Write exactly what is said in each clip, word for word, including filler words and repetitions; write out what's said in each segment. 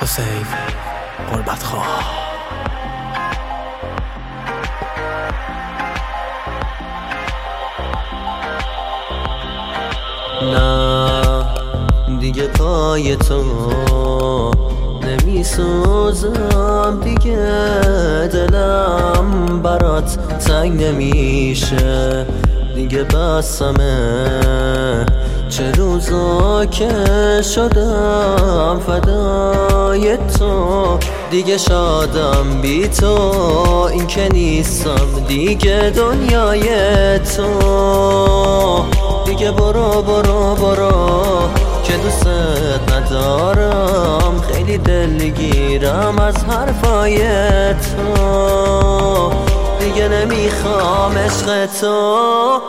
حسین غربت خواه. نه دیگه پای تو نمی سوزم، دیگه دلم برات تنگ نمیشه، دیگه بسمه چه روزا که شدم فدای تو، دیگه شادم بی تو، این که نیستم دیگه دنیای تو، دیگه برو برو برو که دوست ندارم، خیلی دلگیرم از حرفای تو، دیگه نمیخوام عشق تو.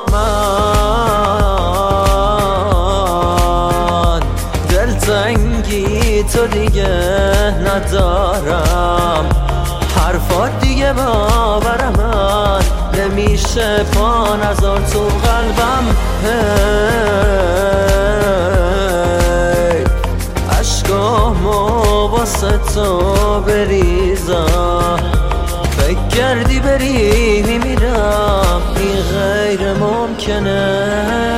من دلتنگی تو دیگه ندارم، حرفات دیگه باورم من نمیشه، پا نذار تو قلبم، هی عشقامو واسه تو بریزم، فکر کردی بری میمیرم، این غیر ممکنه.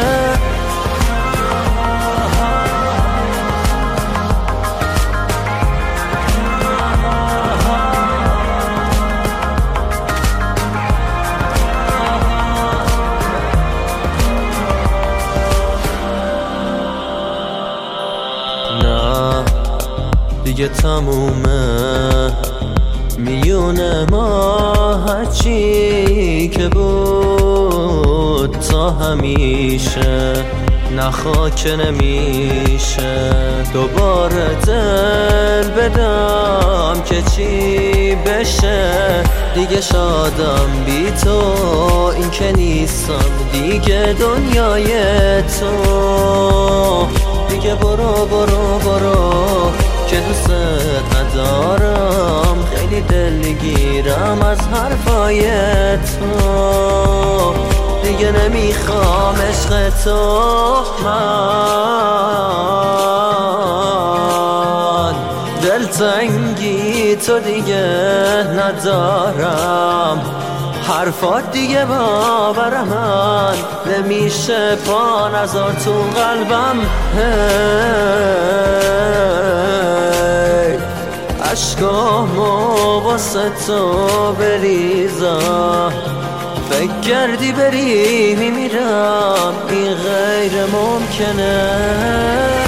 نه دیگه تمومه میونه ما، هرچی که بود تا همیشه نخوا که نمیشه، دوباره دل بدم که چی بشه، دیگه شادم بی تو، این که نیستم دیگه دنیای تو، دیگه برو برو برو که دوست ندارم، خیلی دلگیرم از حرفای تو، دیگه نمیخوام عشق تو. من دلتنگی تو دیگه ندارم، حرفات دیگه باورم من نمیشه، پا نذار تو قلبم، هی عشقامو واسه تو بریزم، فکر کردی بری میمیرم، این غیر ممکنه.